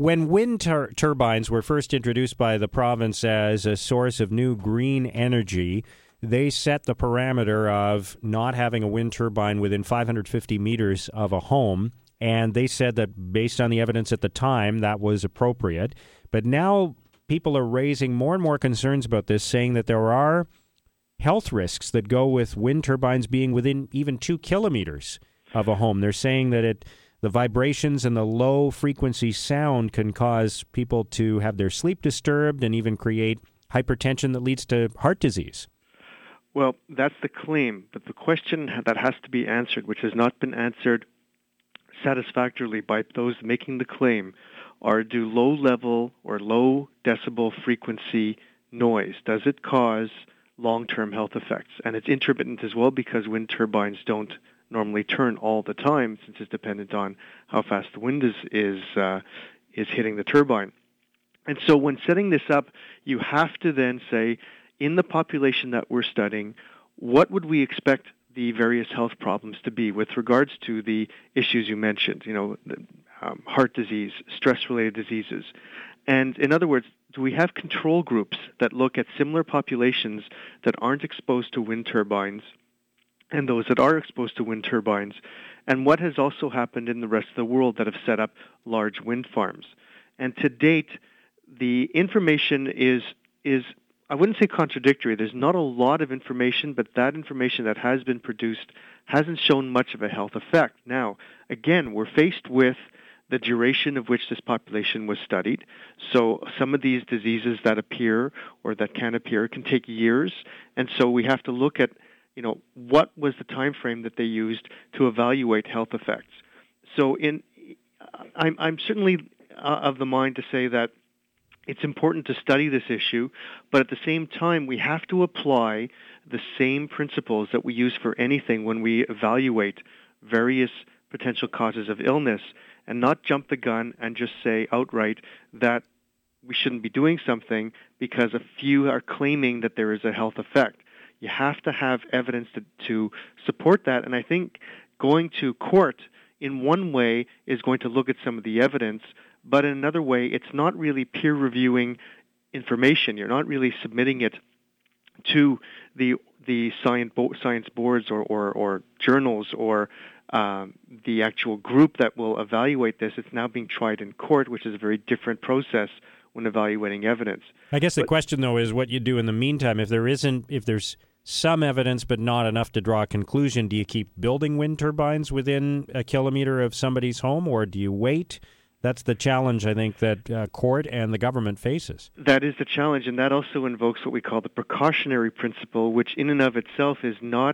When wind turbines were first introduced by the province as a source of new green energy, they set the parameter of not having a wind turbine within 550 meters of a home, and they said that based on the evidence at the time, that was appropriate. But now people are raising more and more concerns about this, saying that there are health risks that go with wind turbines being within even 2 kilometers of a home. They're saying that the vibrations and the low-frequency sound can cause people to have their sleep disturbed and even create hypertension that leads to heart disease. Well, that's the claim, but the question that has to be answered, which has not been answered satisfactorily by those making the claim, are do low-level or low-decibel frequency noise, does it cause long-term health effects? And it's intermittent as well because wind turbines don't normally turn all the time since it's dependent on how fast the wind is hitting the turbine. And so when setting this up, you have to then say, in the population that we're studying, what would we expect the various health problems to be with regards to the issues you mentioned, heart disease, stress-related diseases. And in other words, do we have control groups that look at similar populations that aren't exposed to wind turbines and those that are exposed to wind turbines, and what has also happened in the rest of the world that have set up large wind farms? And to date, the information is I wouldn't say contradictory. There's not a lot of information, but that information that has been produced hasn't shown much of a health effect. Now, again, we're faced with the duration of which this population was studied. So some of these diseases that appear or that can appear can take years, and so we have to look at what was the time frame that they used to evaluate health effects. So I'm certainly of the mind to say that it's important to study this issue, but at the same time, we have to apply the same principles that we use for anything when we evaluate various potential causes of illness and not jump the gun and just say outright that we shouldn't be doing something because a few are claiming that there is a health effect. You have to have evidence to support that, and I think going to court in one way is going to look at some of the evidence, but in another way, it's not really peer-reviewing information. You're not really submitting it to the science boards or journals or the actual group that will evaluate this. It's now being tried in court, which is a very different process when evaluating evidence. I guess the question, though, is what you do in the meantime. If there's some evidence but not enough to draw a conclusion, do you keep building wind turbines within a kilometer of somebody's home, or do you wait? That's the challenge, I think, that court and the government faces. That is the challenge, and that also invokes what we call the precautionary principle, which in and of itself is not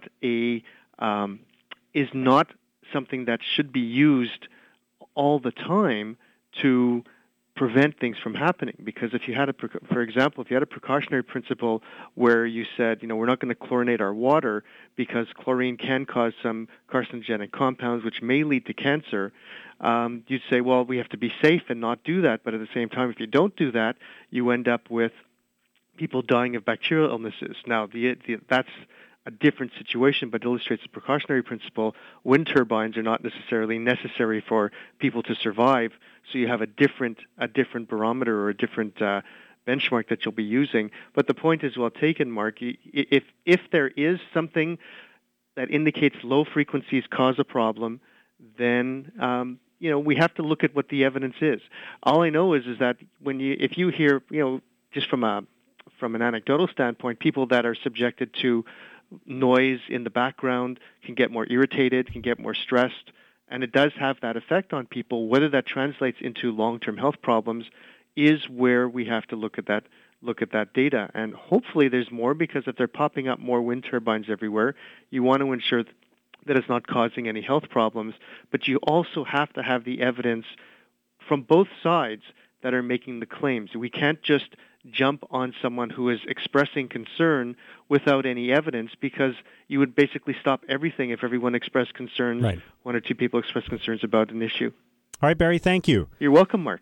something that should be used all the time to prevent things from happening. Because if you had for example, if you had a precautionary principle where you said, we're not going to chlorinate our water because chlorine can cause some carcinogenic compounds which may lead to cancer, you'd say, well, we have to be safe and not do that. But at the same time, if you don't do that, you end up with people dying of bacterial illnesses. Now, that's a different situation, but illustrates the precautionary principle. Wind turbines are not necessarily necessary for people to survive, so you have a different barometer or a different benchmark that you'll be using. But the point is well taken, Mark. If there is something that indicates low frequencies cause a problem, then we have to look at what the evidence is. All I know is that if you hear, just from an anecdotal standpoint, people that are subjected to noise in the background can get more irritated, can get more stressed, and it does have that effect on people. Whether that translates into long-term health problems is where we have to look at that data. And hopefully there's more, because if they're popping up more wind turbines everywhere, you want to ensure that it's not causing any health problems, but you also have to have the evidence from both sides that are making the claims. We can't just jump on someone who is expressing concern without any evidence, because you would basically stop everything if everyone expressed concerns, right. One or two people express concerns about an issue. All right, Barry, thank you. You're welcome, Mark.